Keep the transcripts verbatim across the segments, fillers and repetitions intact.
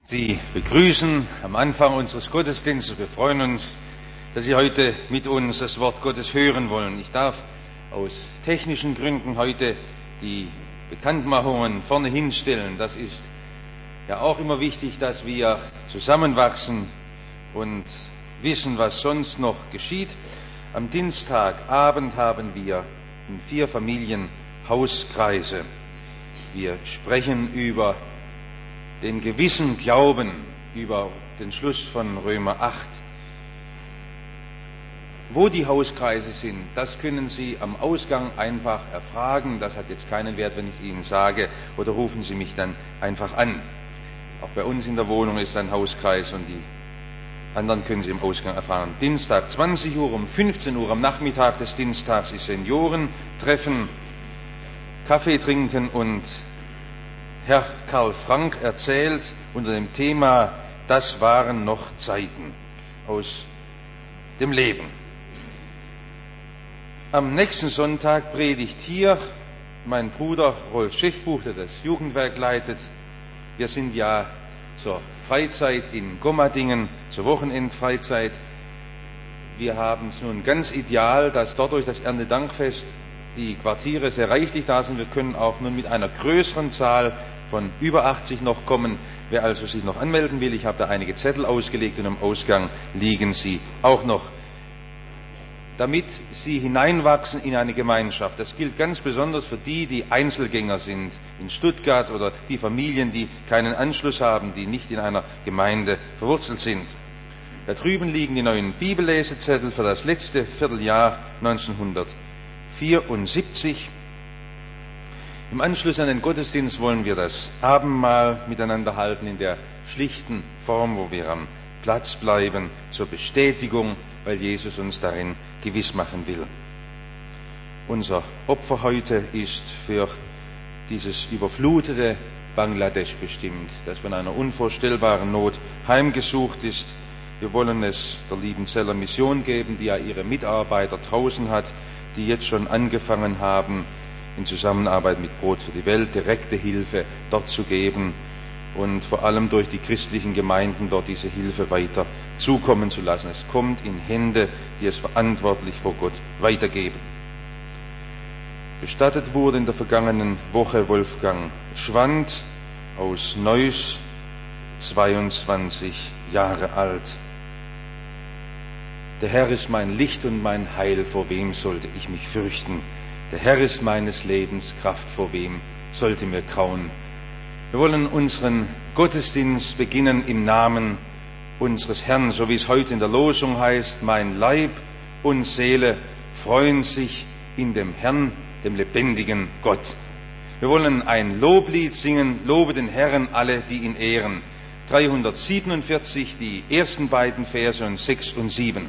Sie begrüßen am Anfang unseres Gottesdienstes. Wir freuen uns, dass Sie heute mit uns das Wort Gottes hören wollen. Ich darf aus technischen Gründen heute die Bekanntmachungen vorne hinstellen. Das ist ja auch immer wichtig, dass wir zusammenwachsen und wissen, was sonst noch geschieht. Am Dienstagabend haben wir in vier Familien Hauskreise. Wir sprechen über den gewissen Glauben, über den Schluss von Römer acht. Wo die Hauskreise sind, das können Sie am Ausgang einfach erfragen. Das hat jetzt keinen Wert, wenn ich es Ihnen sage, oder rufen Sie mich dann einfach an. Auch bei uns in der Wohnung ist ein Hauskreis und die anderen können Sie im Ausgang erfahren. Dienstag zwanzig Uhr, um fünfzehn Uhr am Nachmittag des Dienstags ist Seniorentreffen, Kaffee trinken, und Herr Karl Frank erzählt unter dem Thema „Das waren noch Zeiten" aus dem Leben. Am nächsten Sonntag predigt hier mein Bruder Rolf Schiffbuch, der das Jugendwerk leitet. Wir sind ja zur Freizeit in Gommadingen, zur Wochenendfreizeit. Wir haben es nun ganz ideal, dass dort durch das Erntedankfest die Quartiere sehr reichlich da sind. Wir können auch nun mit einer größeren Zahl von über achtzig noch kommen. Wer also sich noch anmelden will, ich habe da einige Zettel ausgelegt und am Ausgang liegen sie auch noch, damit sie hineinwachsen in eine Gemeinschaft. Das gilt ganz besonders für die, die Einzelgänger sind in Stuttgart, oder die Familien, die keinen Anschluss haben, die nicht in einer Gemeinde verwurzelt sind. Da drüben liegen die neuen Bibellesezettel für das letzte Vierteljahr neunzehnhundertvierundsiebzig. Im Anschluss an den Gottesdienst wollen wir das Abendmahl miteinander halten in der schlichten Form, wo wir am Platz bleiben zur Bestätigung, weil Jesus uns darin gewiss machen will. Unser Opfer heute ist für dieses überflutete Bangladesch bestimmt, das von einer unvorstellbaren Not heimgesucht ist. Wir wollen es der Liebenzeller Mission geben, die ja ihre Mitarbeiter draußen hat, die jetzt schon angefangen haben, in Zusammenarbeit mit Brot für die Welt direkte Hilfe dort zu geben und vor allem durch die christlichen Gemeinden dort diese Hilfe weiter zukommen zu lassen. Es kommt in Hände, die es verantwortlich vor Gott weitergeben. Bestattet wurde in der vergangenen Woche Wolfgang Schwand aus Neuss, zweiundzwanzig Jahre alt. Der Herr ist mein Licht und mein Heil, vor wem sollte ich mich fürchten? Der Herr ist meines Lebens Kraft, vor wem sollte mir grauen? Wir wollen unseren Gottesdienst beginnen im Namen unseres Herrn, so wie es heute in der Losung heißt: Mein Leib und Seele freuen sich in dem Herrn, dem lebendigen Gott. Wir wollen ein Loblied singen: Lobe den Herrn alle, die ihn ehren. dreihundertsiebenundvierzig, die ersten beiden Verse und sechs und sieben.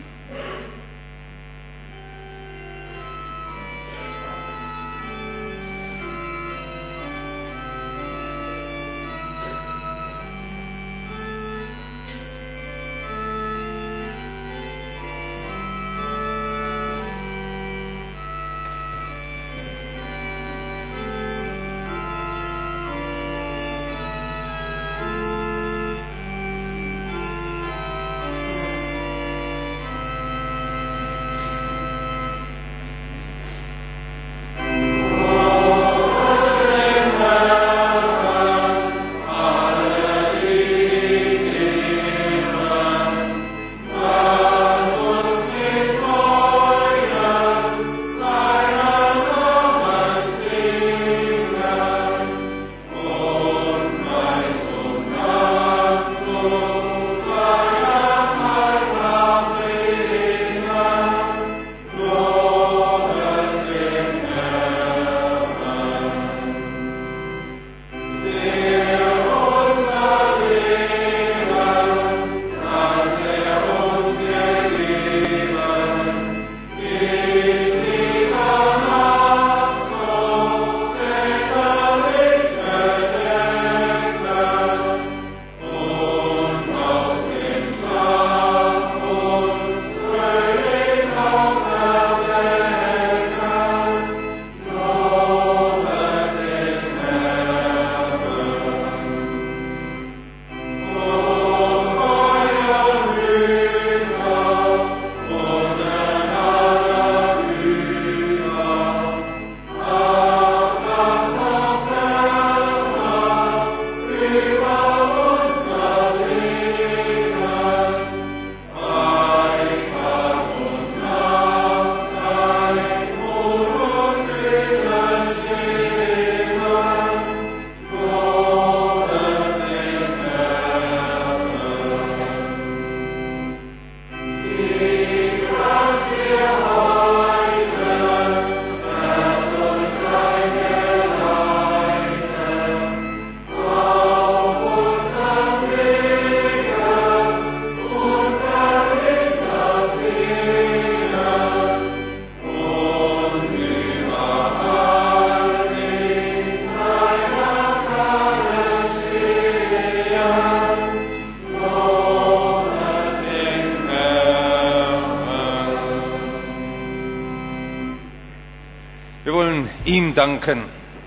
ihm danken.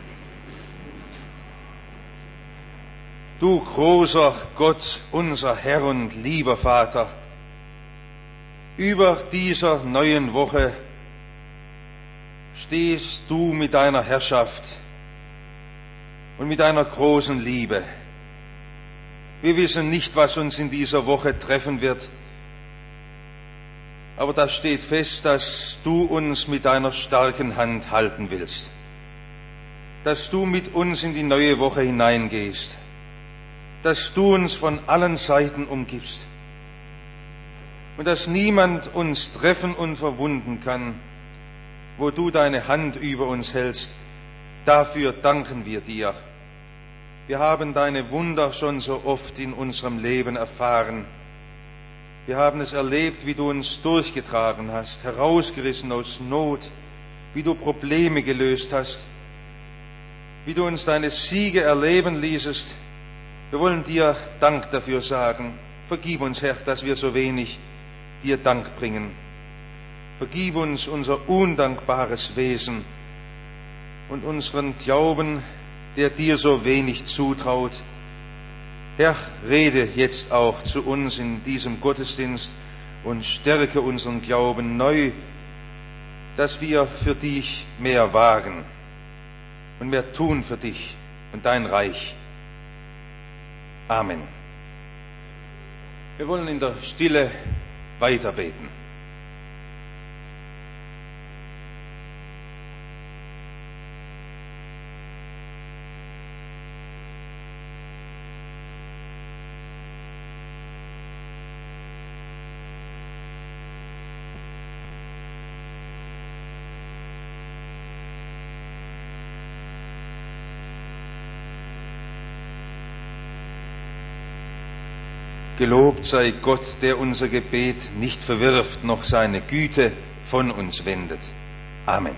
Du großer Gott, unser Herr und lieber Vater, über dieser neuen Woche stehst du mit deiner Herrschaft und mit deiner großen Liebe. Wir wissen nicht, was uns in dieser Woche treffen wird, aber das steht fest, dass du uns mit deiner starken Hand halten willst, dass du mit uns in die neue Woche hineingehst, dass du uns von allen Seiten umgibst und dass niemand uns treffen und verwunden kann, wo du deine Hand über uns hältst. Dafür danken wir dir. Wir haben deine Wunder schon so oft in unserem Leben erfahren. Wir haben es erlebt, wie du uns durchgetragen hast, herausgerissen aus Not, wie du Probleme gelöst hast, wie du uns deine Siege erleben ließest. Wir wollen dir Dank dafür sagen. Vergib uns, Herr, dass wir so wenig dir Dank bringen. Vergib uns unser undankbares Wesen und unseren Glauben, der dir so wenig zutraut. Herr, rede jetzt auch zu uns in diesem Gottesdienst und stärke unseren Glauben neu, dass wir für dich mehr wagen und mehr tun für dich und dein Reich. Amen. Wir wollen in der Stille weiterbeten. Gelobt sei Gott, der unser Gebet nicht verwirft, noch seine Güte von uns wendet. Amen.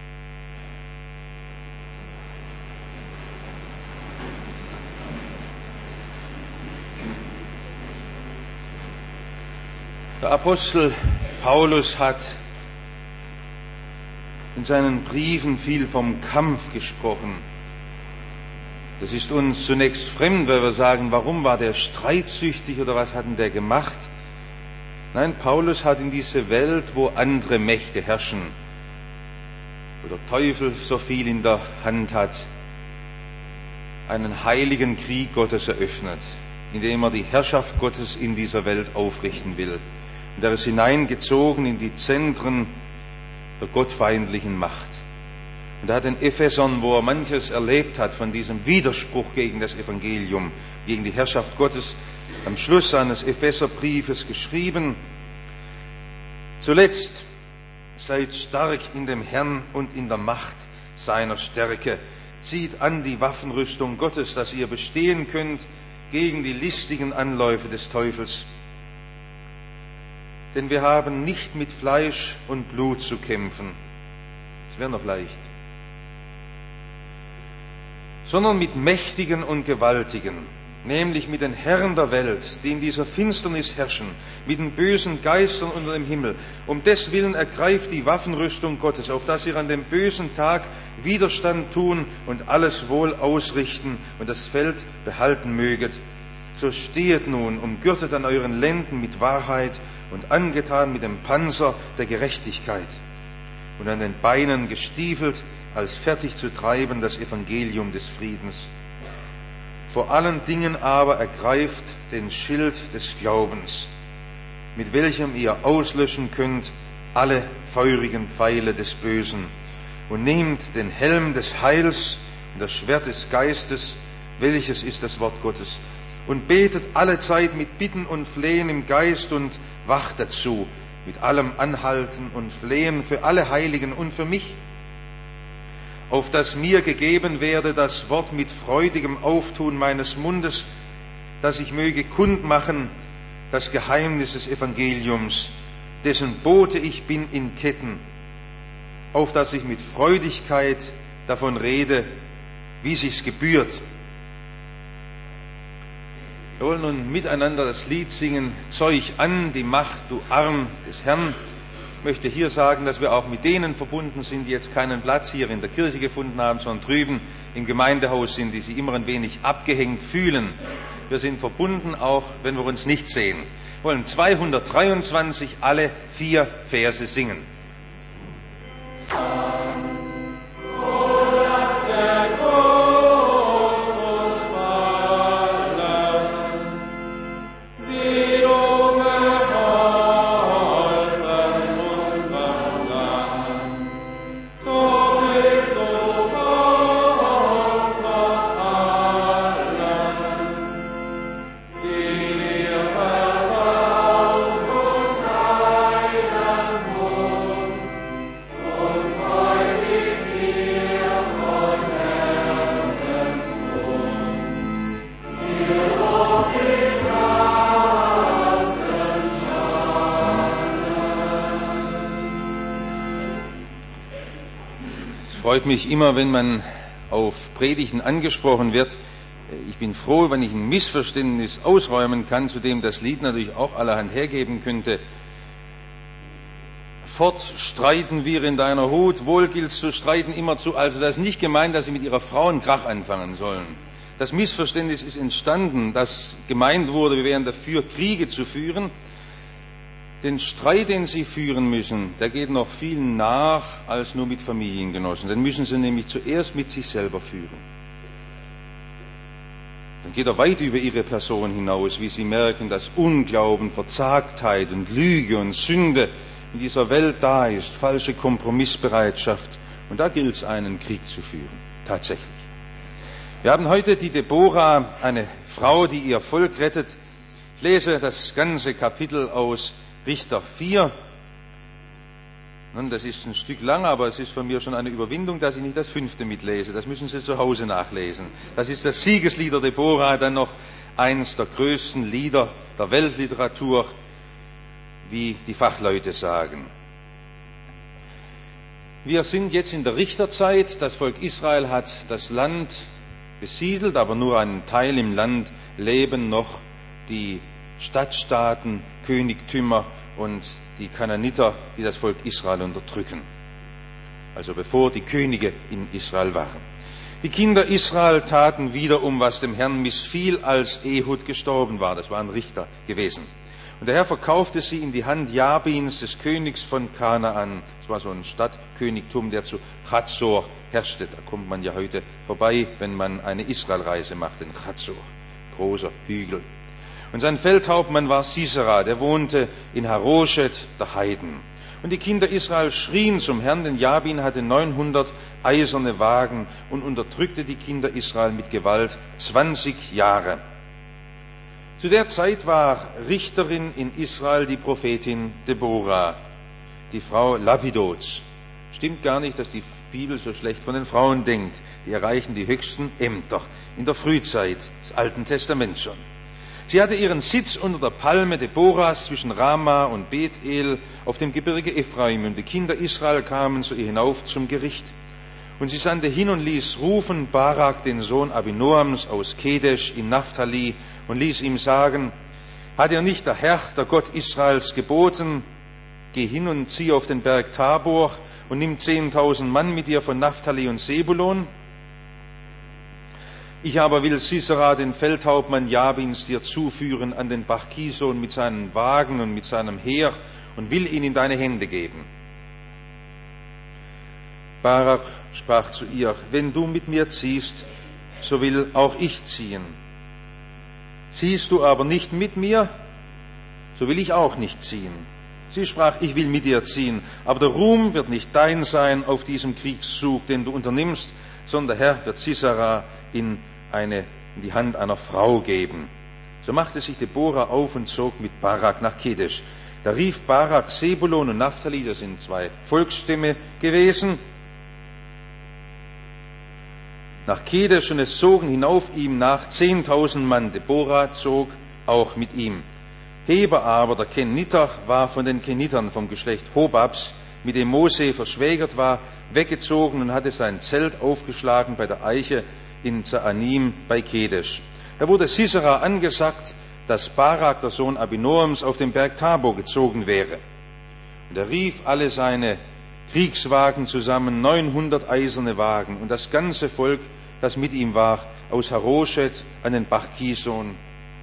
Der Apostel Paulus hat in seinen Briefen viel vom Kampf gesprochen. Das ist uns zunächst fremd, weil wir sagen, warum war der streitsüchtig oder was hat denn der gemacht? Nein, Paulus hat in diese Welt, wo andere Mächte herrschen, wo der Teufel so viel in der Hand hat, einen heiligen Krieg Gottes eröffnet, indem er die Herrschaft Gottes in dieser Welt aufrichten will. Und er ist hineingezogen in die Zentren der gottfeindlichen Macht. Und er hat in Ephesern, wo er manches erlebt hat von diesem Widerspruch gegen das Evangelium, gegen die Herrschaft Gottes, am Schluss seines Epheserbriefes geschrieben: Zuletzt seid stark in dem Herrn und in der Macht seiner Stärke. Zieht an die Waffenrüstung Gottes, dass ihr bestehen könnt gegen die listigen Anläufe des Teufels. Denn wir haben nicht mit Fleisch und Blut zu kämpfen. Das wäre noch leicht. Sondern mit Mächtigen und Gewaltigen, nämlich mit den Herren der Welt, die in dieser Finsternis herrschen, mit den bösen Geistern unter dem Himmel. Um deswillen ergreift die Waffenrüstung Gottes, auf dass ihr an dem bösen Tag Widerstand tun und alles wohl ausrichten und das Feld behalten möget. So stehet nun, umgürtet an euren Lenden mit Wahrheit und angetan mit dem Panzer der Gerechtigkeit und an den Beinen gestiefelt, als fertig zu treiben das Evangelium des Friedens. Vor allen Dingen aber ergreift den Schild des Glaubens, mit welchem ihr auslöschen könnt alle feurigen Pfeile des Bösen, und nehmt den Helm des Heils und das Schwert des Geistes, welches ist das Wort Gottes, und betet alle Zeit mit Bitten und Flehen im Geist und wacht dazu, mit allem Anhalten und Flehen für alle Heiligen und für mich, auf dass mir gegeben werde das Wort mit freudigem Auftun meines Mundes, dass ich möge kundmachen das Geheimnis des Evangeliums, dessen Bote ich bin in Ketten, auf dass ich mit Freudigkeit davon rede, wie sich's gebührt. Wir wollen nun miteinander das Lied singen: Zeug an die Macht, du Arm des Herrn. Ich möchte hier sagen, dass wir auch mit denen verbunden sind, die jetzt keinen Platz hier in der Kirche gefunden haben, sondern drüben im Gemeindehaus sind, die sich immer ein wenig abgehängt fühlen. Wir sind verbunden, auch wenn wir uns nicht sehen. Wir wollen zweihundertdreiundzwanzig alle vier Verse singen. Es freut mich immer, wenn man auf Predigten angesprochen wird. Ich bin froh, wenn ich ein Missverständnis ausräumen kann, zu dem das Lied natürlich auch allerhand hergeben könnte. Fort streiten wir in deiner Hut, wohl gilt's zu streiten immerzu. Also das ist nicht gemeint, dass sie mit ihrer Frau einen Krach anfangen sollen. Das Missverständnis ist entstanden, dass gemeint wurde, wir wären dafür, Kriege zu führen. Den Streit, den sie führen müssen, der geht noch viel nach als nur mit Familiengenossen. Den müssen sie nämlich zuerst mit sich selber führen. Dann geht er weit über ihre Person hinaus, wie sie merken, dass Unglauben, Verzagtheit und Lüge und Sünde in dieser Welt da ist, falsche Kompromissbereitschaft. Und da gilt es, einen Krieg zu führen. Tatsächlich. Wir haben heute die Deborah, eine Frau, die ihr Volk rettet. Ich lese das ganze Kapitel aus Richter vier. Nun, das ist ein Stück lang, aber es ist von mir schon eine Überwindung, dass ich nicht das fünfte mitlese. Das müssen Sie zu Hause nachlesen. Das ist das Siegeslied der Deborah, dann noch eines der größten Lieder der Weltliteratur, wie die Fachleute sagen. Wir sind jetzt in der Richterzeit. Das Volk Israel hat das Land besiedelt, aber nur ein Teil im Land leben noch die Stadtstaaten, Königtümer und die Kananiter, die das Volk Israel unterdrücken. Also bevor die Könige in Israel waren. Die Kinder Israel taten wiederum, was dem Herrn missfiel, als Ehud gestorben war. Das war ein Richter gewesen. Und der Herr verkaufte sie in die Hand Jabins, des Königs von Kanaan. Das war so ein Stadtkönigtum, der zu Chazor herrschte. Da kommt man ja heute vorbei, wenn man eine Israelreise macht, in Chazor. Großer Hügel. Und sein Feldhauptmann war Sisera, der wohnte in Haroschet, der Heiden. Und die Kinder Israel schrien zum Herrn, denn Jabin hatte neunhundert eiserne Wagen und unterdrückte die Kinder Israel mit Gewalt zwanzig Jahre. Zu der Zeit war Richterin in Israel die Prophetin Deborah, die Frau Lapidots. Stimmt gar nicht, dass die Bibel so schlecht von den Frauen denkt. Die erreichen die höchsten Ämter in der Frühzeit des Alten Testaments schon. Sie hatte ihren Sitz unter der Palme Deborahs zwischen Rama und Bethel auf dem Gebirge Ephraim, und die Kinder Israel kamen zu ihr hinauf zum Gericht. Und sie sandte hin und ließ rufen Barak, den Sohn Abinoams aus Kedesh in Naphtali, und ließ ihm sagen: Hat dir nicht der Herr, der Gott Israels, geboten, geh hin und zieh auf den Berg Tabor und nimm zehntausend Mann mit dir von Naphtali und Sebulon? Ich aber will Sisera, den Feldhauptmann Jabins, dir zuführen an den Bach Kison mit seinen Wagen und mit seinem Heer und will ihn in deine Hände geben. Barak sprach zu ihr: Wenn du mit mir ziehst, so will auch ich ziehen. Ziehst du aber nicht mit mir, so will ich auch nicht ziehen. Sie sprach: Ich will mit dir ziehen, aber der Ruhm wird nicht dein sein auf diesem Kriegszug, den du unternimmst, sondern der Herr wird Sisera in eine, in die Hand einer Frau geben. So machte sich Deborah auf und zog mit Barak nach Kedesh. Da rief Barak Sebulon und Naphtali, das sind zwei Volksstämme gewesen, nach Kedesh, und es zogen hinauf ihm nach zehntausend Mann. Deborah zog auch mit ihm. Heber aber, der Keniter, war von den Kenitern vom Geschlecht Hobabs, mit dem Mose verschwägert war, weggezogen und hatte sein Zelt aufgeschlagen bei der Eiche in Zaanim bei Kedesh. Da wurde Sisera angesagt, dass Barak, der Sohn Abinoams, auf den Berg Tabor gezogen wäre. Und er rief alle seine Kriegswagen zusammen, neunhundert eiserne Wagen, und das ganze Volk, das mit ihm war, aus Haroschet an den Bach Kison.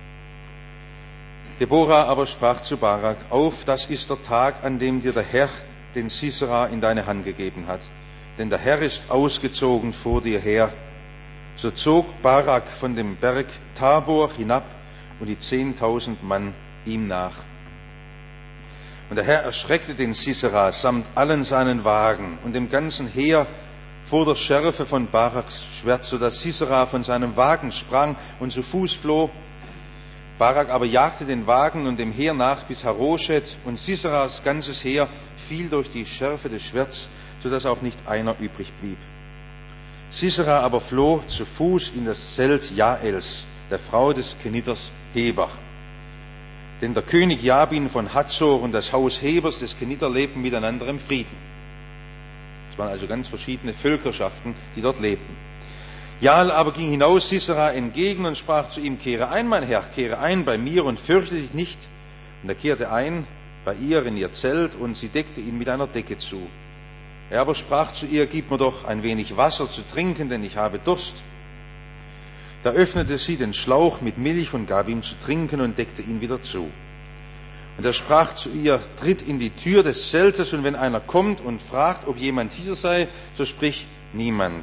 Deborah aber sprach zu Barak: Auf, das ist der Tag, an dem dir der Herr den Sisera in deine Hand gegeben hat. Denn der Herr ist ausgezogen vor dir her. So zog Barak von dem Berg Tabor hinab und die zehntausend Mann ihm nach. Und der Herr erschreckte den Sisera samt allen seinen Wagen und dem ganzen Heer vor der Schärfe von Baraks Schwert, so dass Sisera von seinem Wagen sprang und zu Fuß floh. Barak aber jagte den Wagen und dem Heer nach bis Haroschet, und Siseras ganzes Heer fiel durch die Schärfe des Schwerts, so dass auch nicht einer übrig blieb. Sisera aber floh zu Fuß in das Zelt Jaels, der Frau des Keniters Heber. Denn der König Jabin von Hazor und das Haus Hebers des Keniter lebten miteinander im Frieden. Es waren also ganz verschiedene Völkerschaften, die dort lebten. Jael aber ging hinaus Sisera entgegen und sprach zu ihm: Kehre ein, mein Herr, kehre ein bei mir und fürchte dich nicht. Und er kehrte ein bei ihr in ihr Zelt, und sie deckte ihn mit einer Decke zu. Er aber sprach zu ihr: Gib mir doch ein wenig Wasser zu trinken, denn ich habe Durst. Da öffnete sie den Schlauch mit Milch und gab ihm zu trinken und deckte ihn wieder zu. Und er sprach zu ihr: Tritt in die Tür des Zeltes, und wenn einer kommt und fragt, ob jemand hier sei, so sprich: Niemand.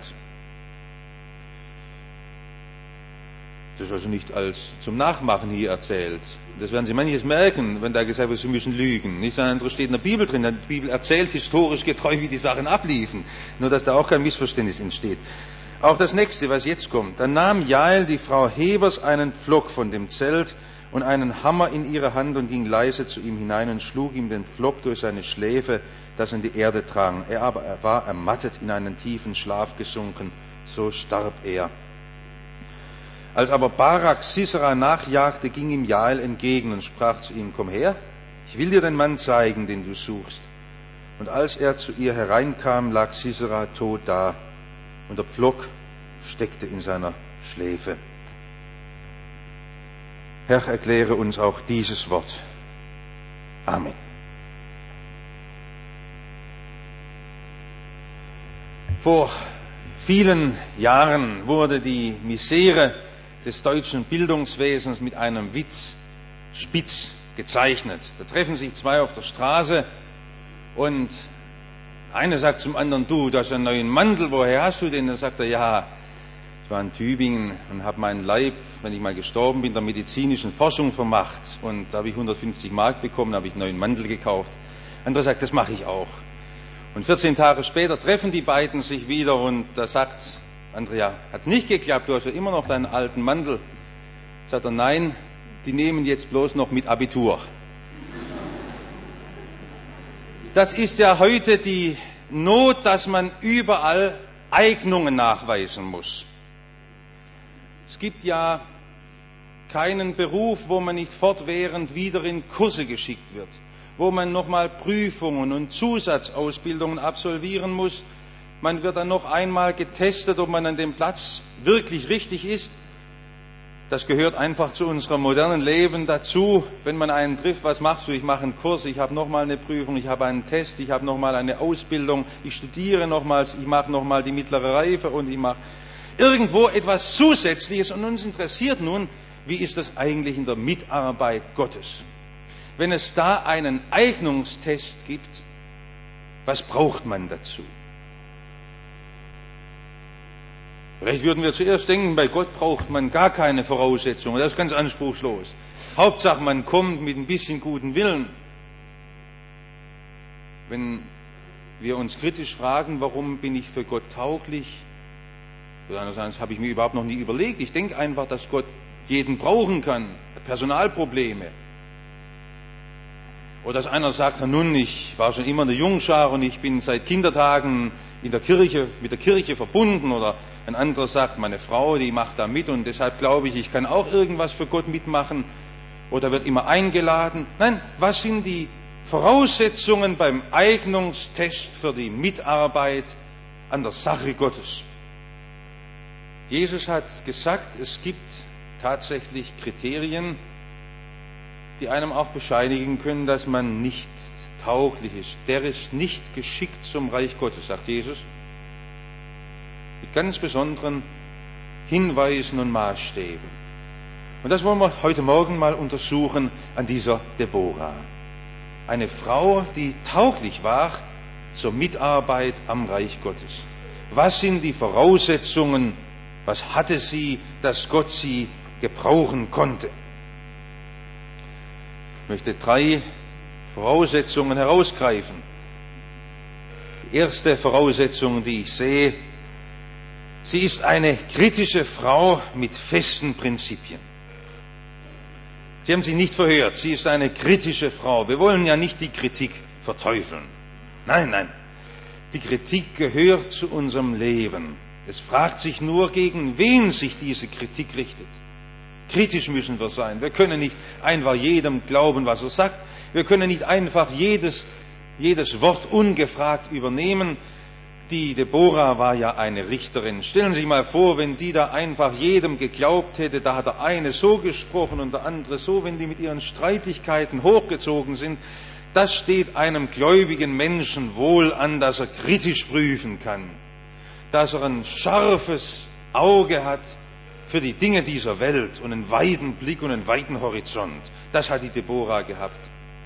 Das ist also nicht als zum Nachmachen hier erzählt. Das werden Sie manches merken, wenn da gesagt wird, Sie müssen lügen. Nichts anderes steht in der Bibel drin. Die Bibel erzählt historisch getreu, wie die Sachen abliefen. Nur, dass da auch kein Missverständnis entsteht. Auch das nächste, was jetzt kommt. Dann nahm Jael, die Frau Hebers, einen Pflock von dem Zelt und einen Hammer in ihre Hand und ging leise zu ihm hinein und schlug ihm den Pflock durch seine Schläfe, dass er in die Erde drang. Er aber er war ermattet in einen tiefen Schlaf gesunken. So starb er. Als aber Barak Sisera nachjagte, ging ihm Jael entgegen und sprach zu ihm: Komm her, ich will dir den Mann zeigen, den du suchst. Und als er zu ihr hereinkam, lag Sisera tot da, und der Pflock steckte in seiner Schläfe. Herr, erkläre uns auch dieses Wort. Amen. Vor vielen Jahren wurde die Misere des deutschen Bildungswesens mit einem Witz spitz gezeichnet. Da treffen sich zwei auf der Straße und einer sagt zum anderen: Du, du hast einen neuen Mantel, woher hast du den? Dann sagt er: Ja, ich war in Tübingen und habe meinen Leib, wenn ich mal gestorben bin, der medizinischen Forschung vermacht, und da habe ich hundertfünfzig Mark bekommen, da habe ich einen neuen Mantel gekauft. Anderer sagt: Das mache ich auch. Und vierzehn Tage später treffen die beiden sich wieder, und da sagt Andrea: Hat's nicht geklappt, du hast ja immer noch deinen alten Mantel. Sagt er: Nein, die nehmen jetzt bloß noch mit Abitur. Das ist ja heute die Not, dass man überall Eignungen nachweisen muss. Es gibt ja keinen Beruf, wo man nicht fortwährend wieder in Kurse geschickt wird, wo man nochmal Prüfungen und Zusatzausbildungen absolvieren muss. Man wird dann noch einmal getestet, ob man an dem Platz wirklich richtig ist. Das gehört einfach zu unserem modernen Leben dazu. Wenn man einen trifft: Was machst du? Ich mache einen Kurs, ich habe nochmal eine Prüfung, ich habe einen Test, ich habe nochmal eine Ausbildung, ich studiere nochmals, ich mache nochmal die mittlere Reife und ich mache irgendwo etwas Zusätzliches. Und uns interessiert nun, wie ist das eigentlich in der Mitarbeit Gottes? Wenn es da einen Eignungstest gibt, was braucht man dazu? Vielleicht würden wir zuerst denken, bei Gott braucht man gar keine Voraussetzungen, das ist ganz anspruchslos. Hauptsache, man kommt mit ein bisschen guten Willen. Wenn wir uns kritisch fragen, warum bin ich für Gott tauglich, oder andererseits habe ich mir überhaupt noch nie überlegt, ich denke einfach, dass Gott jeden brauchen kann, hat Personalprobleme. Oder dass einer sagt: Nun, ich war schon immer eine Jungschar und ich bin seit Kindertagen in der Kirche, mit der Kirche verbunden. Oder ein anderer sagt: Meine Frau, die macht da mit, und deshalb glaube ich, ich kann auch irgendwas für Gott mitmachen. Oder wird immer eingeladen. Nein, was sind die Voraussetzungen beim Eignungstest für die Mitarbeit an der Sache Gottes? Jesus hat gesagt, es gibt tatsächlich Kriterien, die einem auch bescheinigen können, dass man nicht tauglich ist, der ist nicht geschickt zum Reich Gottes, sagt Jesus. Mit ganz besonderen Hinweisen und Maßstäben. Und das wollen wir heute Morgen mal untersuchen an dieser Deborah. Eine Frau, die tauglich war zur Mitarbeit am Reich Gottes. Was sind die Voraussetzungen? Was hatte sie, dass Gott sie gebrauchen konnte? Ich möchte drei Voraussetzungen herausgreifen. Die erste Voraussetzung, die ich sehe, sie ist eine kritische Frau mit festen Prinzipien. Sie haben sich nicht verhört, sie ist eine kritische Frau. Wir wollen ja nicht die Kritik verteufeln. Nein, nein. Die Kritik gehört zu unserem Leben. Es fragt sich nur, gegen wen sich diese Kritik richtet. Kritisch müssen wir sein. Wir können nicht einfach jedem glauben, was er sagt. Wir können nicht einfach jedes, jedes Wort ungefragt übernehmen. Die Deborah war ja eine Richterin. Stellen Sie sich mal vor, wenn die da einfach jedem geglaubt hätte, da hat der eine so gesprochen und der andere so, wenn die mit ihren Streitigkeiten hochgezogen sind, das steht einem gläubigen Menschen wohl an, dass er kritisch prüfen kann, dass er ein scharfes Auge hat für die Dinge dieser Welt und einen weiten Blick und einen weiten Horizont. Das hat die Deborah gehabt.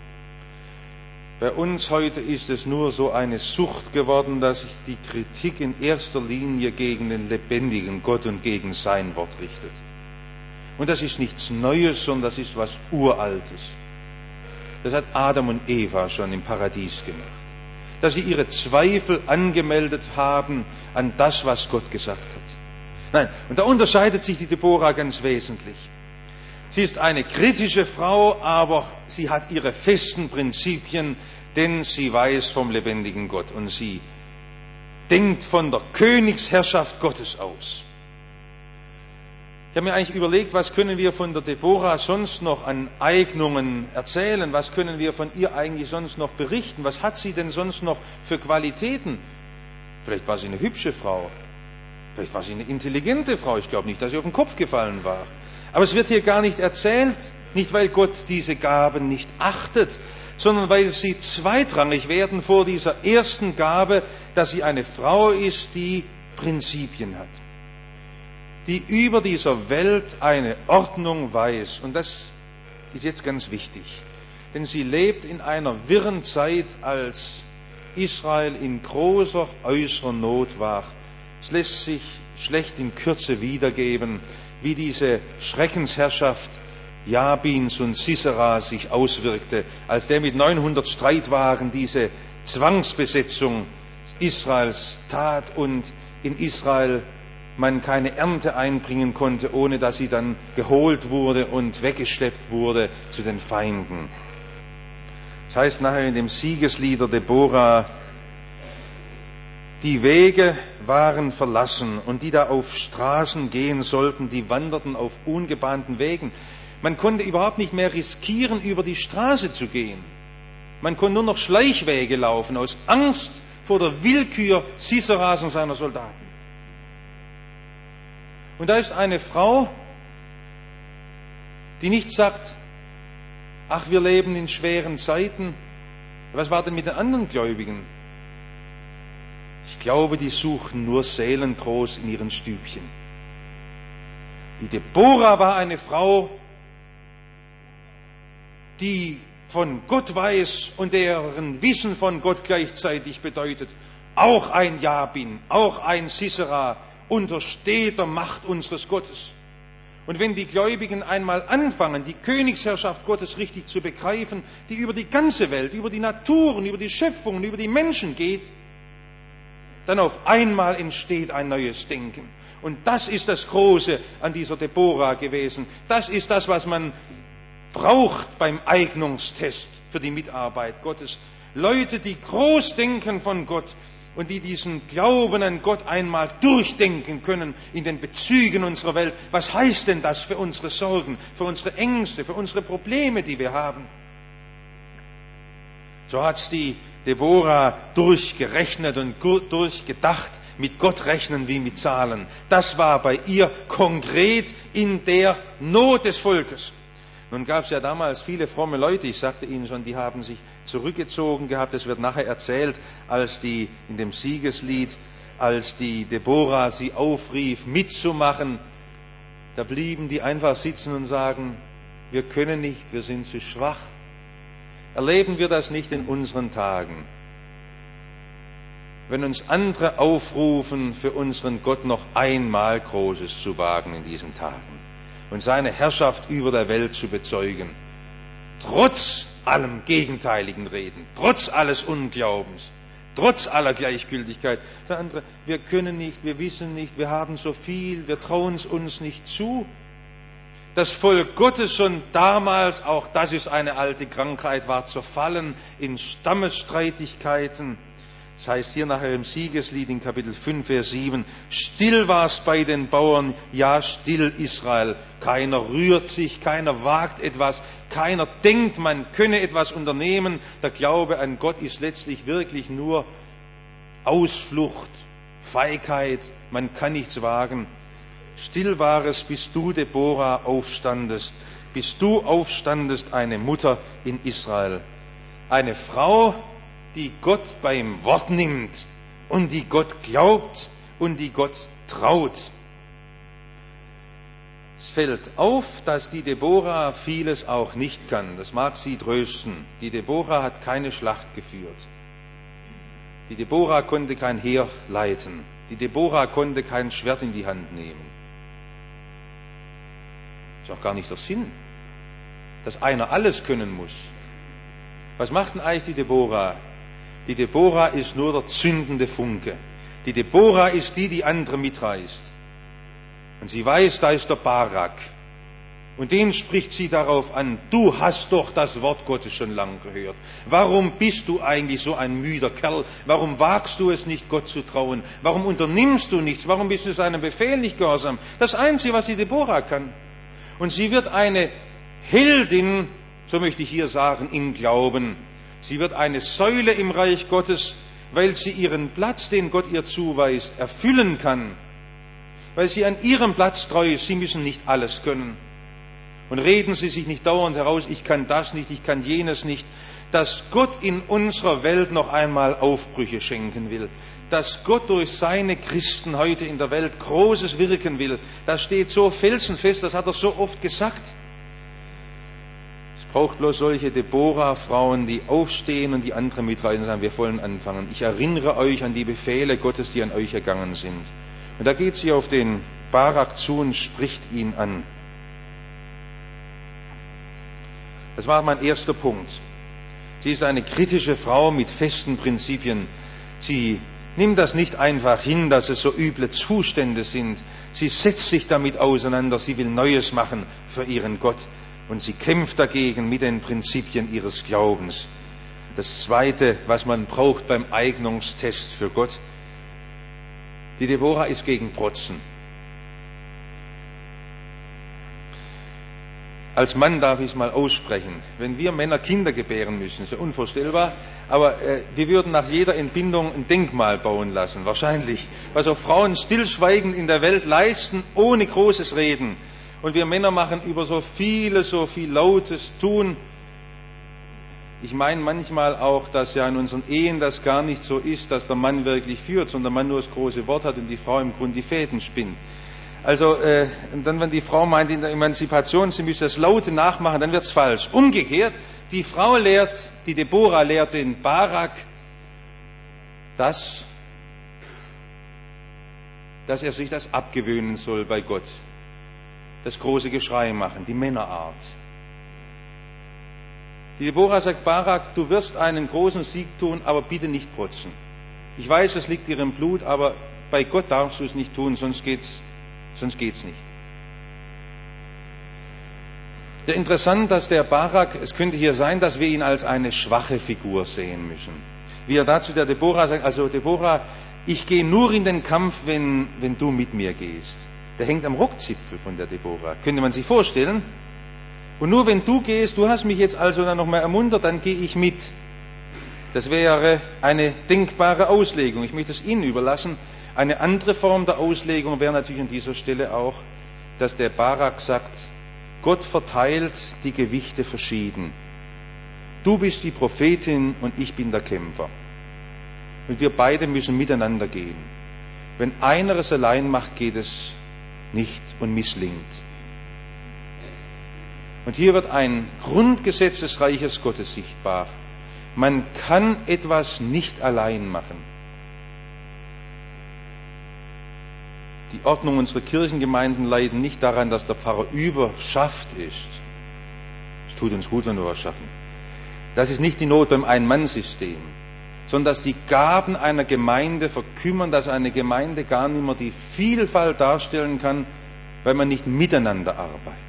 Bei uns heute ist es nur so eine Sucht geworden, dass sich die Kritik in erster Linie gegen den lebendigen Gott und gegen sein Wort richtet. Und das ist nichts Neues, sondern das ist was Uraltes. Das hat Adam und Eva schon im Paradies gemacht. Dass sie ihre Zweifel angemeldet haben an das, was Gott gesagt hat. Nein, und da unterscheidet sich die Deborah ganz wesentlich. Sie ist eine kritische Frau, aber sie hat ihre festen Prinzipien, denn sie weiß vom lebendigen Gott und sie denkt von der Königsherrschaft Gottes aus. Ich habe mir eigentlich überlegt, was können wir von der Deborah sonst noch an Eignungen erzählen? Was können wir von ihr eigentlich sonst noch berichten? Was hat sie denn sonst noch für Qualitäten? Vielleicht war sie eine hübsche Frau. Vielleicht war sie eine intelligente Frau. Ich glaube nicht, dass sie auf den Kopf gefallen war. Aber es wird hier gar nicht erzählt, nicht weil Gott diese Gaben nicht achtet, sondern weil sie zweitrangig werden vor dieser ersten Gabe, dass sie eine Frau ist, die Prinzipien hat, die über dieser Welt eine Ordnung weiß. Und das ist jetzt ganz wichtig, denn sie lebt in einer wirren Zeit, als Israel in großer äußerer Not war. Es lässt sich schlecht in Kürze wiedergeben, wie diese Schreckensherrschaft Jabins und Sisera sich auswirkte, als der mit neunhundert Streitwagen diese Zwangsbesetzung Israels tat und in Israel man keine Ernte einbringen konnte, ohne dass sie dann geholt wurde und weggeschleppt wurde zu den Feinden. Das heißt nachher in dem Siegeslied der Deborah: Die Wege waren verlassen und die da auf Straßen gehen sollten, die wanderten auf ungebahnten Wegen. Man konnte überhaupt nicht mehr riskieren, über die Straße zu gehen. Man konnte nur noch Schleichwege laufen, aus Angst vor der Willkür Siseras und seiner Soldaten. Und da ist eine Frau, die nicht sagt, ach, wir leben in schweren Zeiten. Was war denn mit den anderen Gläubigen? Ich glaube, die suchen nur Seelentrost in ihren Stübchen. Die Deborah war eine Frau, die von Gott weiß und deren Wissen von Gott gleichzeitig bedeutet, auch ein Jabin, auch ein Sisera untersteht der Macht unseres Gottes. Und wenn die Gläubigen einmal anfangen, die Königsherrschaft Gottes richtig zu begreifen, die über die ganze Welt, über die Naturen, über die Schöpfungen, über die Menschen geht, dann auf einmal entsteht ein neues Denken. Und das ist das Große an dieser Deborah gewesen. Das ist das, was man braucht beim Eignungstest für die Mitarbeit Gottes. Leute, die groß denken von Gott und die diesen Glauben an Gott einmal durchdenken können in den Bezügen unserer Welt. Was heißt denn das für unsere Sorgen, für unsere Ängste, für unsere Probleme, die wir haben? So hat's die Deborah durchgerechnet und durchgedacht, mit Gott rechnen wie mit Zahlen. Das war bei ihr konkret in der Not des Volkes. Nun gab es ja damals viele fromme Leute, ich sagte Ihnen schon, die haben sich zurückgezogen gehabt. Es wird nachher erzählt, als die in dem Siegeslied, als die Deborah sie aufrief, mitzumachen, da blieben die einfach sitzen und sagen, wir können nicht, wir sind zu schwach. Erleben wir das nicht in unseren Tagen? Wenn uns andere aufrufen, für unseren Gott noch einmal Großes zu wagen in diesen Tagen und seine Herrschaft über der Welt zu bezeugen, trotz allem gegenteiligen Reden, trotz alles Unglaubens, trotz aller Gleichgültigkeit. Der andere, wir können nicht, wir wissen nicht, wir haben so viel, wir trauen es uns nicht zu. Das Volk Gottes schon damals, auch das ist eine alte Krankheit, war zerfallen in Stammesstreitigkeiten. Das heißt hier nachher im Siegeslied in Kapitel fünf, Vers sieben, still war's bei den Bauern, ja still Israel. Keiner rührt sich, keiner wagt etwas, keiner denkt, man könne etwas unternehmen. Der Glaube an Gott ist letztlich wirklich nur Ausflucht, Feigheit, man kann nichts wagen. Still war es, bis du, Deborah, aufstandest, bis du aufstandest, eine Mutter in Israel. Eine Frau, die Gott beim Wort nimmt und die Gott glaubt und die Gott traut. Es fällt auf, dass die Deborah vieles auch nicht kann. Das mag sie trösten. Die Deborah hat keine Schlacht geführt. Die Deborah konnte kein Heer leiten. Die Deborah konnte kein Schwert in die Hand nehmen. Ist auch gar nicht der Sinn, dass einer alles können muss. Was macht denn eigentlich die Deborah? Die Deborah ist nur der zündende Funke. Die Deborah ist die, die andere mitreißt. Und sie weiß, da ist der Barak. Und den spricht sie darauf an, du hast doch das Wort Gottes schon lange gehört. Warum bist du eigentlich so ein müder Kerl? Warum wagst du es nicht, Gott zu trauen? Warum unternimmst du nichts? Warum bist du seinem Befehl nicht gehorsam? Das Einzige, was die Deborah kann. Und sie wird eine Heldin, so möchte ich hier sagen, im Glauben. Sie wird eine Säule im Reich Gottes, weil sie ihren Platz, den Gott ihr zuweist, erfüllen kann. Weil sie an ihrem Platz treu ist. Sie müssen nicht alles können. Und reden Sie sich nicht dauernd heraus, ich kann das nicht, ich kann jenes nicht. Dass Gott in unserer Welt noch einmal Aufbrüche schenken will. Dass Gott durch seine Christen heute in der Welt Großes wirken will. Das steht so felsenfest, das hat er so oft gesagt. Es braucht bloß solche Deborah-Frauen, die aufstehen und die anderen mitreißen und sagen, wir wollen anfangen. Ich erinnere euch an die Befehle Gottes, die an euch ergangen sind. Und da geht sie auf den Barak zu und spricht ihn an. Das war mein erster Punkt. Sie ist eine kritische Frau mit festen Prinzipien. Sie nimmt das nicht einfach hin, dass es so üble Zustände sind. Sie setzt sich damit auseinander. Sie will Neues machen für ihren Gott. Und sie kämpft dagegen mit den Prinzipien ihres Glaubens. Das Zweite, was man braucht beim Eignungstest für Gott. Die Deborah ist gegen Protzen. Als Mann darf ich es mal aussprechen. Wenn wir Männer Kinder gebären müssen, ist ja unvorstellbar, aber äh, wir würden nach jeder Entbindung ein Denkmal bauen lassen, wahrscheinlich. Was auch Frauen stillschweigend in der Welt leisten, ohne großes Reden. Und wir Männer machen über so viele, so viel Lautes tun. Ich meine manchmal auch, dass ja in unseren Ehen das gar nicht so ist, dass der Mann wirklich führt, sondern der Mann nur das große Wort hat und die Frau im Grunde die Fäden spinnt. Also, äh, und dann, wenn die Frau meint, in der Emanzipation, sie müsse das Laute nachmachen, dann wird's falsch. Umgekehrt, die Frau lehrt, die Deborah lehrt den Barak, dass, dass er sich das abgewöhnen soll bei Gott. Das große Geschrei machen, die Männerart. Die Deborah sagt, Barak, du wirst einen großen Sieg tun, aber bitte nicht protzen. Ich weiß, es liegt dir im Blut, aber bei Gott darfst du es nicht tun, sonst geht's Sonst geht's nicht. Ja, interessant, dass der Barak, es könnte hier sein, dass wir ihn als eine schwache Figur sehen müssen. Wie er dazu der Deborah sagt, also Deborah, ich gehe nur in den Kampf, wenn, wenn du mit mir gehst. Der hängt am Rockzipfel von der Deborah. Könnte man sich vorstellen? Und nur wenn du gehst, du hast mich jetzt also dann nochmal ermuntert, dann gehe ich mit. Das wäre eine denkbare Auslegung. Ich möchte es Ihnen überlassen. Eine andere Form der Auslegung wäre natürlich an dieser Stelle auch, dass der Barak sagt, Gott verteilt die Gewichte verschieden. Du bist die Prophetin und ich bin der Kämpfer. Und wir beide müssen miteinander gehen. Wenn einer es allein macht, geht es nicht und misslingt. Und hier wird ein Grundgesetz des Reiches Gottes sichtbar. Man kann etwas nicht allein machen. Die Ordnung unserer Kirchengemeinden leiden nicht daran, dass der Pfarrer überschafft ist. Es tut uns gut, wenn wir was schaffen. Das ist nicht die Not beim Ein-Mann-System, sondern dass die Gaben einer Gemeinde verkümmern, dass eine Gemeinde gar nicht mehr die Vielfalt darstellen kann, weil man nicht miteinander arbeitet.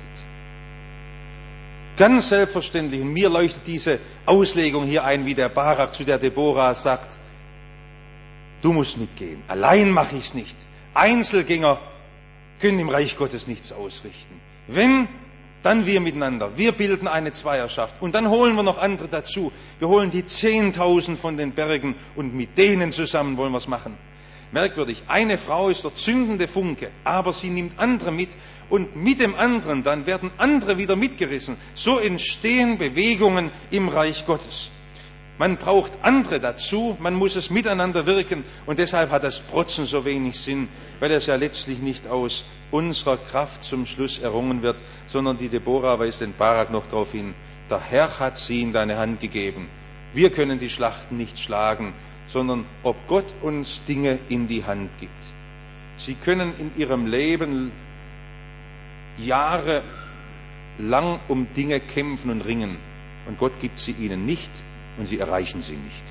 Ganz selbstverständlich, und mir leuchtet diese Auslegung hier ein, wie der Barak zu der Deborah sagt, du musst mitgehen, allein mache ich es nicht. Einzelgänger können im Reich Gottes nichts ausrichten. Wenn, dann wir miteinander. Wir bilden eine Zweierschaft. Und dann holen wir noch andere dazu. Wir holen die Zehntausend von den Bergen und mit denen zusammen wollen wir es machen. Merkwürdig, eine Frau ist der zündende Funke, aber sie nimmt andere mit und mit dem anderen dann werden andere wieder mitgerissen. So entstehen Bewegungen im Reich Gottes. Man braucht andere dazu, man muss es miteinander wirken und deshalb hat das Protzen so wenig Sinn, weil es ja letztlich nicht aus unserer Kraft zum Schluss errungen wird, sondern die Deborah weist den Barak noch darauf hin, der Herr hat sie in deine Hand gegeben. Wir können die Schlachten nicht schlagen, sondern ob Gott uns Dinge in die Hand gibt. Sie können in ihrem Leben jahrelang um Dinge kämpfen und ringen und Gott gibt sie ihnen nicht. Und sie erreichen sie nicht.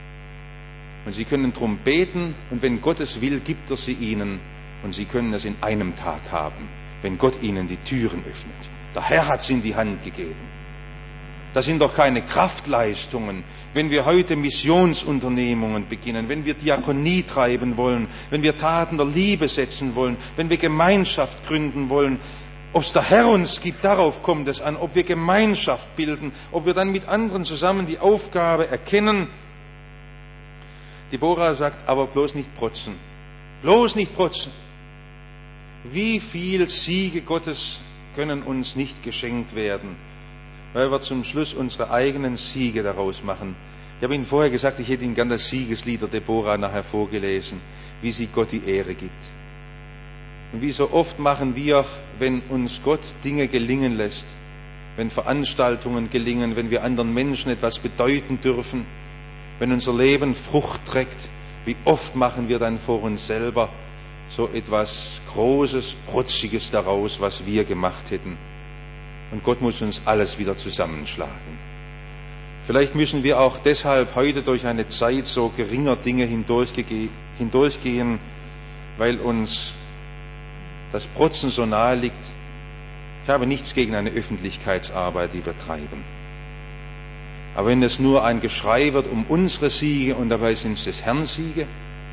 Und sie können drum beten und wenn Gott es will, gibt er sie ihnen und sie können es in einem Tag haben, wenn Gott ihnen die Türen öffnet. Der Herr hat es in die Hand gegeben. Das sind doch keine Kraftleistungen, wenn wir heute Missionsunternehmungen beginnen, wenn wir Diakonie treiben wollen, wenn wir Taten der Liebe setzen wollen, wenn wir Gemeinschaft gründen wollen. Ob es der Herr uns gibt, darauf kommt es an, ob wir Gemeinschaft bilden, ob wir dann mit anderen zusammen die Aufgabe erkennen. Deborah sagt, aber bloß nicht protzen. Bloß nicht protzen. Wie viel Siege Gottes können uns nicht geschenkt werden, weil wir zum Schluss unsere eigenen Siege daraus machen. Ich habe Ihnen vorher gesagt, ich hätte Ihnen gern das Siegeslied der Deborah nachher vorgelesen, wie sie Gott die Ehre gibt. Und wie so oft machen wir, wenn uns Gott Dinge gelingen lässt, wenn Veranstaltungen gelingen, wenn wir anderen Menschen etwas bedeuten dürfen, wenn unser Leben Frucht trägt, wie oft machen wir dann vor uns selber so etwas Großes, Protziges daraus, was wir gemacht hätten. Und Gott muss uns alles wieder zusammenschlagen. Vielleicht müssen wir auch deshalb heute durch eine Zeit so geringer Dinge hindurchgehen, weil uns das Protzen so nahe liegt. Ich habe nichts gegen eine Öffentlichkeitsarbeit, die wir treiben. Aber wenn es nur ein Geschrei wird um unsere Siege und dabei sind es des Herrn Siege,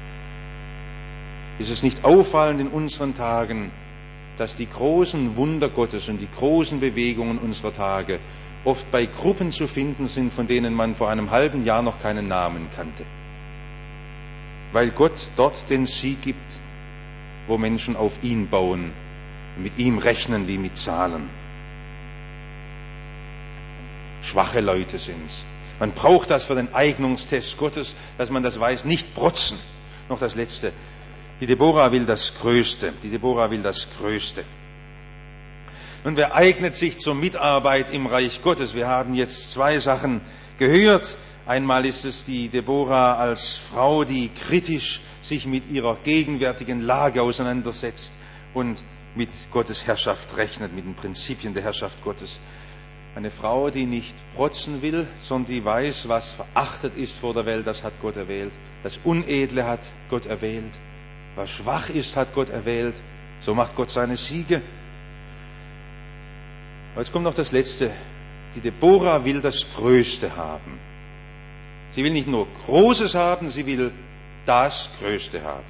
ist es nicht auffallend in unseren Tagen, dass die großen Wunder Gottes und die großen Bewegungen unserer Tage oft bei Gruppen zu finden sind, von denen man vor einem halben Jahr noch keinen Namen kannte. Weil Gott dort den Sieg gibt, wo Menschen auf ihn bauen und mit ihm rechnen wie mit Zahlen. Schwache Leute sind's. Man braucht das für den Eignungstest Gottes, dass man das weiß, nicht protzen. Noch das Letzte. Die Deborah will das Größte. Die Deborah will das Größte. Und wer eignet sich zur Mitarbeit im Reich Gottes? Wir haben jetzt zwei Sachen gehört. Einmal ist es die Deborah als Frau, die kritisch sich mit ihrer gegenwärtigen Lage auseinandersetzt und mit Gottes Herrschaft rechnet, mit den Prinzipien der Herrschaft Gottes. Eine Frau, die nicht protzen will, sondern die weiß, was verachtet ist vor der Welt, das hat Gott erwählt. Das Unedle hat Gott erwählt. Was schwach ist, hat Gott erwählt. So macht Gott seine Siege. Aber jetzt kommt noch das Letzte. Die Deborah will das Größte haben. Sie will nicht nur Großes haben, sie will das Größte haben.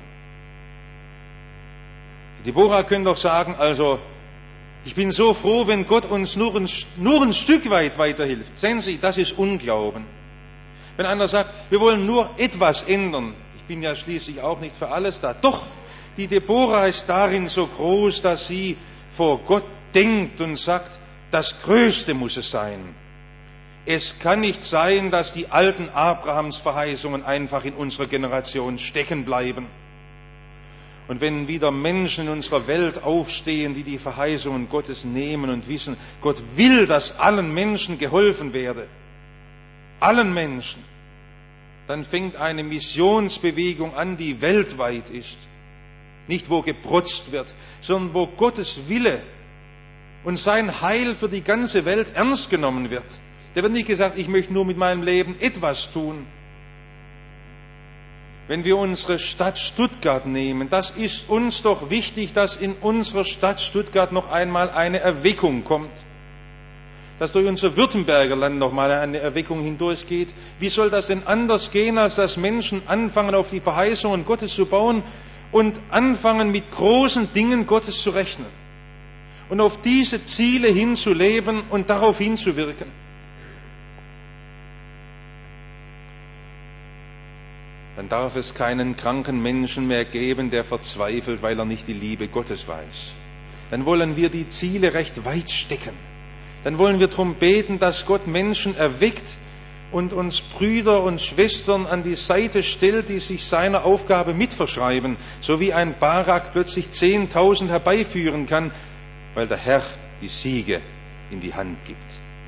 Die Deborah können doch sagen, also, ich bin so froh, wenn Gott uns nur ein, nur ein Stück weit weiterhilft. Sehen Sie, das ist Unglauben. Wenn einer sagt, wir wollen nur etwas ändern, ich bin ja schließlich auch nicht für alles da. Doch, die Deborah ist darin so groß, dass sie vor Gott denkt und sagt, Das Größte muss es sein. Es kann nicht sein, dass die alten Abrahams-Verheißungen einfach in unserer Generation stecken bleiben. Und wenn wieder Menschen in unserer Welt aufstehen, die die Verheißungen Gottes nehmen und wissen, Gott will, dass allen Menschen geholfen werde, allen Menschen, dann fängt eine Missionsbewegung an, die weltweit ist. Nicht wo geprotzt wird, sondern wo Gottes Wille und sein Heil für die ganze Welt ernst genommen wird. Da wird nicht gesagt, ich möchte nur mit meinem Leben etwas tun. Wenn wir unsere Stadt Stuttgart nehmen, das ist uns doch wichtig, dass in unserer Stadt Stuttgart noch einmal eine Erweckung kommt. Dass durch unser Württemberger Land noch mal eine Erweckung hindurchgeht. Wie soll das denn anders gehen, als dass Menschen anfangen, auf die Verheißungen Gottes zu bauen und anfangen, mit großen Dingen Gottes zu rechnen und auf diese Ziele hinzuleben und darauf hinzuwirken? Dann darf es keinen kranken Menschen mehr geben, der verzweifelt, weil er nicht die Liebe Gottes weiß. Dann wollen wir die Ziele recht weit stecken. Dann wollen wir darum beten, dass Gott Menschen erweckt und uns Brüder und Schwestern an die Seite stellt, die sich seiner Aufgabe mitverschreiben, so wie ein Barak plötzlich zehntausend herbeiführen kann, weil der Herr die Siege in die Hand gibt.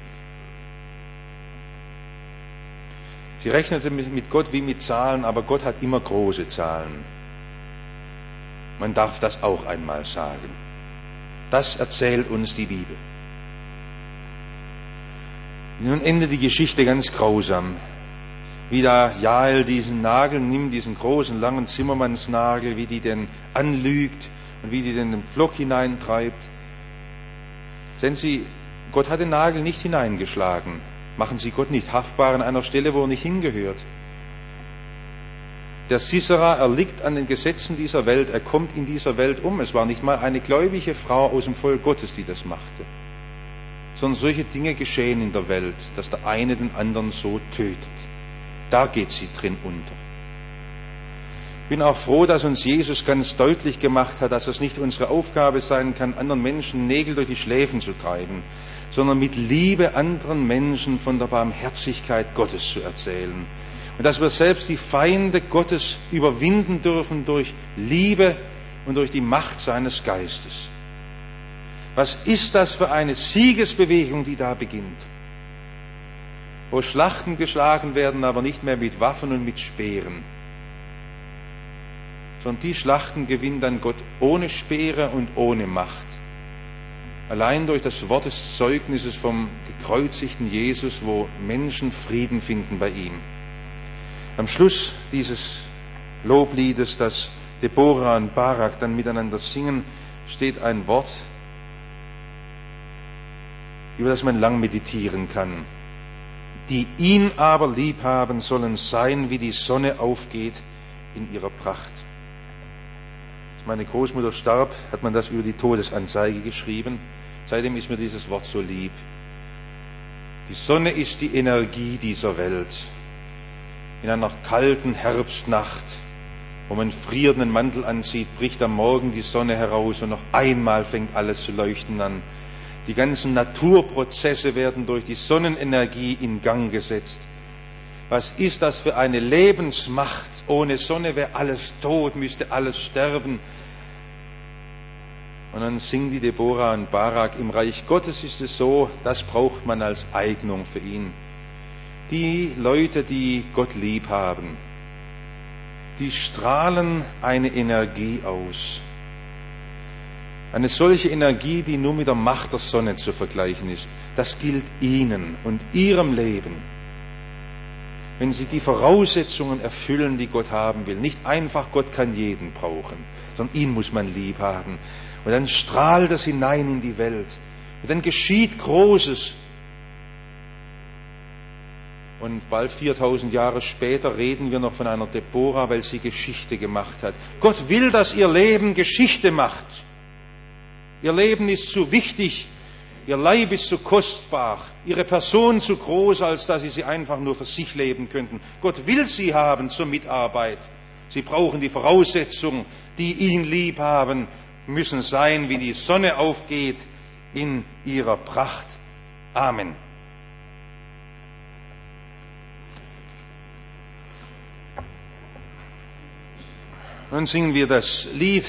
Sie rechnete mit Gott wie mit Zahlen, aber Gott hat immer große Zahlen. Man darf das auch einmal sagen. Das erzählt uns die Bibel. Nun endet die Geschichte ganz grausam. Wie da Jael diesen Nagel nimmt, diesen großen, langen Zimmermannsnagel, wie die den anlügt und wie die den Pflock hineintreibt. Sehen Sie, Gott hat den Nagel nicht hineingeschlagen. Machen Sie Gott nicht haftbar an einer Stelle, wo er nicht hingehört. Der Sisera erliegt an den Gesetzen dieser Welt, er kommt in dieser Welt um. Es war nicht mal eine gläubige Frau aus dem Volk Gottes, die das machte. Sondern solche Dinge geschehen in der Welt, dass der eine den anderen so tötet. Da geht sie drin unter. Ich bin auch froh, dass uns Jesus ganz deutlich gemacht hat, dass es nicht unsere Aufgabe sein kann, anderen Menschen Nägel durch die Schläfen zu treiben, sondern mit Liebe anderen Menschen von der Barmherzigkeit Gottes zu erzählen. Und dass wir selbst die Feinde Gottes überwinden dürfen durch Liebe und durch die Macht seines Geistes. Was ist das für eine Siegesbewegung, die da beginnt? Wo Schlachten geschlagen werden, aber nicht mehr mit Waffen und mit Speeren. Sondern die Schlachten gewinnt dann Gott ohne Speere und ohne Macht. Allein durch das Wort des Zeugnisses vom gekreuzigten Jesus, wo Menschen Frieden finden bei ihm. Am Schluss dieses Lobliedes, das Deborah und Barak dann miteinander singen, steht ein Wort, über das man lang meditieren kann. Die ihn aber lieb haben, sollen sein, wie die Sonne aufgeht in ihrer Pracht. Als meine Großmutter starb, hat man das über die Todesanzeige geschrieben. Seitdem ist mir dieses Wort so lieb. Die Sonne ist die Energie dieser Welt. In einer kalten Herbstnacht, wo man frierenden Mantel anzieht, bricht am Morgen die Sonne heraus und noch einmal fängt alles zu leuchten an. Die ganzen Naturprozesse werden durch die Sonnenenergie in Gang gesetzt. Was ist das für eine Lebensmacht? Ohne Sonne wäre alles tot, müsste alles sterben. Und dann singt die Deborah und Barak, im Reich Gottes ist es so, das braucht man als Eignung für ihn. Die Leute, die Gott lieb haben, die strahlen eine Energie aus. Eine solche Energie, die nur mit der Macht der Sonne zu vergleichen ist. Das gilt ihnen und ihrem Leben. Wenn sie die Voraussetzungen erfüllen, die Gott haben will. Nicht einfach, Gott kann jeden brauchen, sondern ihn muss man lieb haben. Und dann strahlt es hinein in die Welt. Und dann geschieht Großes. Und bald viertausend Jahre später reden wir noch von einer Deborah, weil sie Geschichte gemacht hat. Gott will, dass ihr Leben Geschichte macht. Ihr Leben ist zu wichtig, ihr Leib ist zu kostbar, ihre Person zu groß, als dass sie sie einfach nur für sich leben könnten. Gott will sie haben zur Mitarbeit. Sie brauchen die Voraussetzungen, die ihn lieb haben, müssen sein, wie die Sonne aufgeht in ihrer Pracht. Amen. Nun singen wir das Lied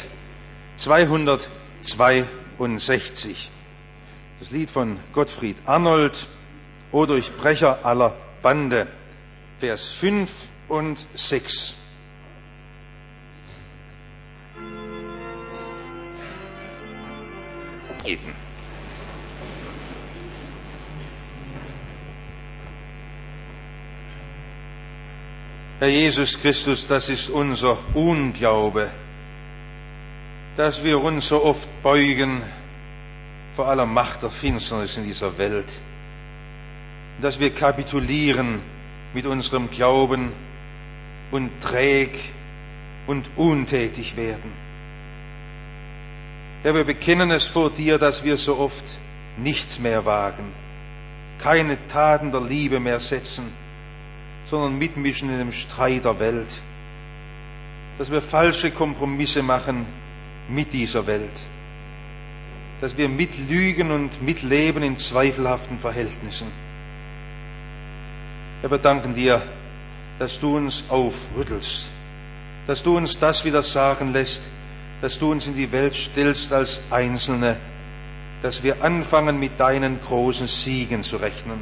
zweihundertzweiundsechzig. Das Lied von Gottfried Arnold, O Durchbrecher aller Bande, Vers fünf und sechs. Eben. Herr Jesus Christus, das ist unser Unglaube, dass wir uns so oft beugen vor aller Macht der Finsternis in dieser Welt, dass wir kapitulieren mit unserem Glauben und träg und untätig werden. Herr, wir bekennen es vor dir, dass wir so oft nichts mehr wagen, keine Taten der Liebe mehr setzen, sondern mitmischen in dem Streit der Welt, dass wir falsche Kompromisse machen mit dieser Welt, dass wir mitlügen und mitleben in zweifelhaften Verhältnissen. Herr, wir danken dir, dass du uns aufrüttelst, dass du uns das wieder sagen lässt, dass du uns in die Welt stellst als Einzelne, dass wir anfangen, mit deinen großen Siegen zu rechnen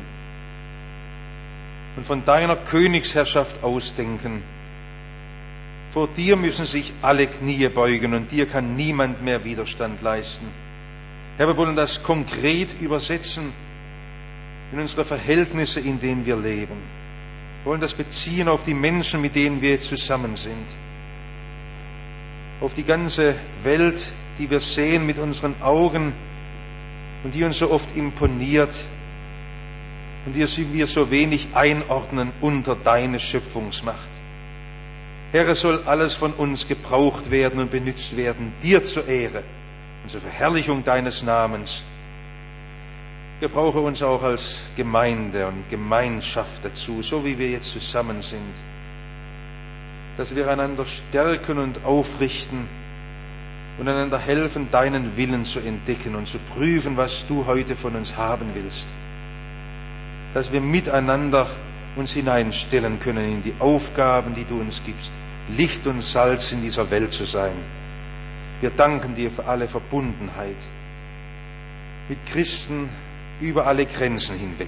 und von deiner Königsherrschaft ausdenken. Vor dir müssen sich alle Knie beugen und dir kann niemand mehr Widerstand leisten. Herr, wir wollen das konkret übersetzen in unsere Verhältnisse, in denen wir leben. Wir wollen das beziehen auf die Menschen, mit denen wir zusammen sind, auf die ganze Welt, die wir sehen mit unseren Augen und die uns so oft imponiert und die wir so wenig einordnen unter deine Schöpfungsmacht. Herr, es soll alles von uns gebraucht werden und benützt werden, dir zur Ehre und zur Verherrlichung deines Namens. Gebrauche uns auch als Gemeinde und Gemeinschaft dazu, so wie wir jetzt zusammen sind, dass wir einander stärken und aufrichten und einander helfen, deinen Willen zu entdecken und zu prüfen, was du heute von uns haben willst. Dass wir miteinander uns hineinstellen können in die Aufgaben, die du uns gibst, Licht und Salz in dieser Welt zu sein. Wir danken dir für alle Verbundenheit mit Christen über alle Grenzen hinweg.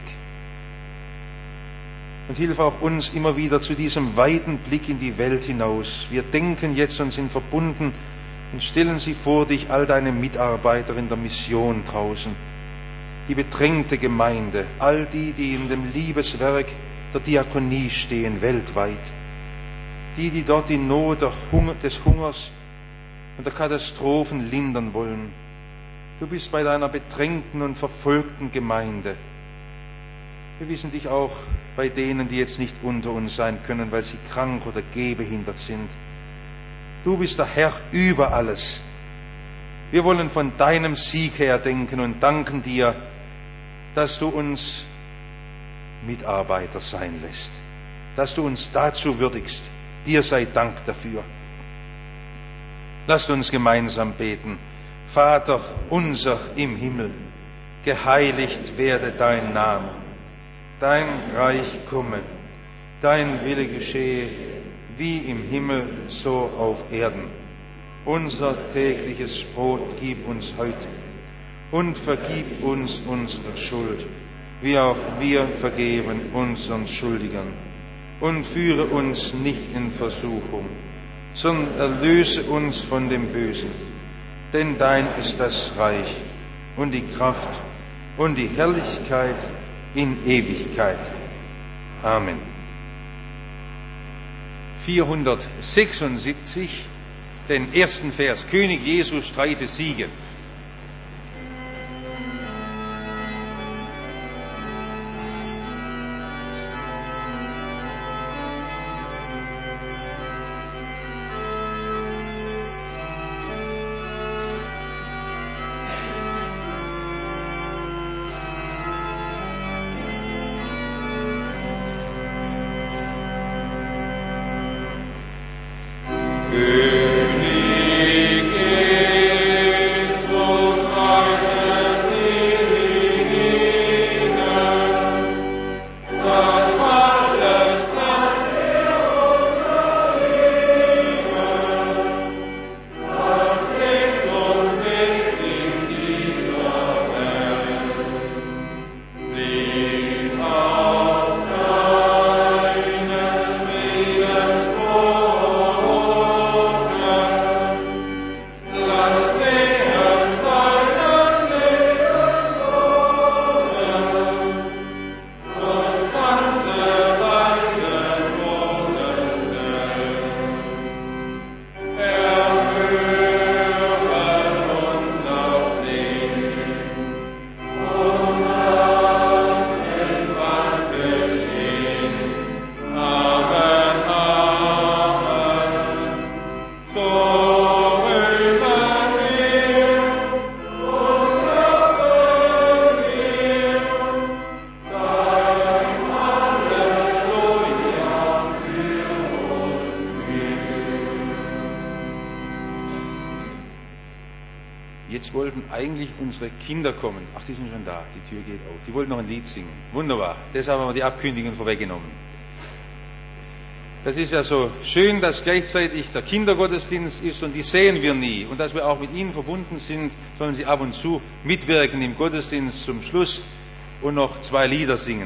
Und hilf auch uns immer wieder zu diesem weiten Blick in die Welt hinaus. Wir denken jetzt und sind verbunden und stellen sie vor dich, all deine Mitarbeiter in der Mission draußen, die bedrängte Gemeinde, all die, die in dem Liebeswerk der Diakonie stehen, weltweit, die, die dort die Not des Hungers und der Katastrophen lindern wollen. Du bist bei deiner bedrängten und verfolgten Gemeinde. Wir wissen dich auch bei denen, die jetzt nicht unter uns sein können, weil sie krank oder gehbehindert sind. Du bist der Herr über alles. Wir wollen von deinem Sieg her denken und danken dir, dass du uns Mitarbeiter sein lässt, dass du uns dazu würdigst. Dir sei Dank dafür. Lasst uns gemeinsam beten. Vater unser im Himmel, geheiligt werde dein Name, dein Reich komme, dein Wille geschehe, wie im Himmel, so auf Erden. Unser tägliches Brot gib uns heute und vergib uns unsere Schuld, wie auch wir vergeben unseren Schuldigern. Und führe uns nicht in Versuchung, sondern erlöse uns von dem Bösen. Denn dein ist das Reich und die Kraft und die Herrlichkeit in Ewigkeit. Amen. vierhundertsechsundsiebzig, den ersten Vers. König Jesus streite Siege. König Jesus, streite Siege. jetzt wollten eigentlich unsere Kinder kommen. Ach, die sind schon da, die Tür geht auf. Die wollten noch ein Lied singen. Wunderbar. Deshalb haben wir die Abkündigung vorweggenommen. Das ist ja so schön, dass gleichzeitig der Kindergottesdienst ist und die sehen wir nie. Und dass wir auch mit ihnen verbunden sind, sollen sie ab und zu mitwirken im Gottesdienst zum Schluss und noch zwei Lieder singen.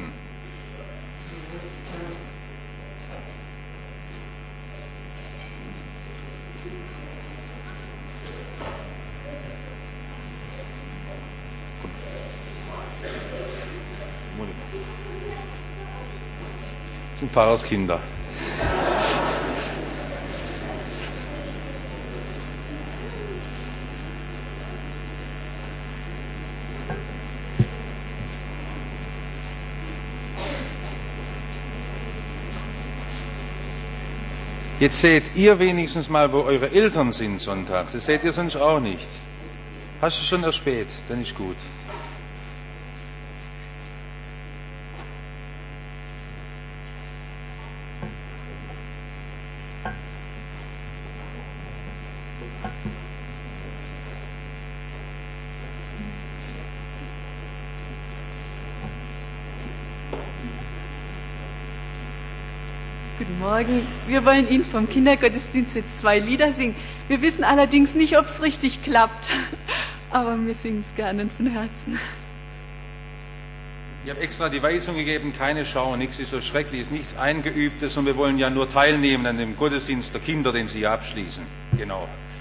Das sind Pfarrerskinder. Jetzt seht ihr wenigstens mal, wo eure Eltern sind sonntags. Das seht ihr sonst auch nicht. Hast du schon erspäht? Dann ist gut. Guten Morgen. Wir wollen Ihnen vom Kindergottesdienst jetzt zwei Lieder singen. Wir wissen allerdings nicht, ob es richtig klappt, aber wir singen es gerne von Herzen. Ich habe extra die Weisung gegeben, keine Schau, nichts ist so Schreckliches, nichts Eingeübtes und wir wollen ja nur teilnehmen an dem Gottesdienst der Kinder, den Sie hier abschließen. Genau.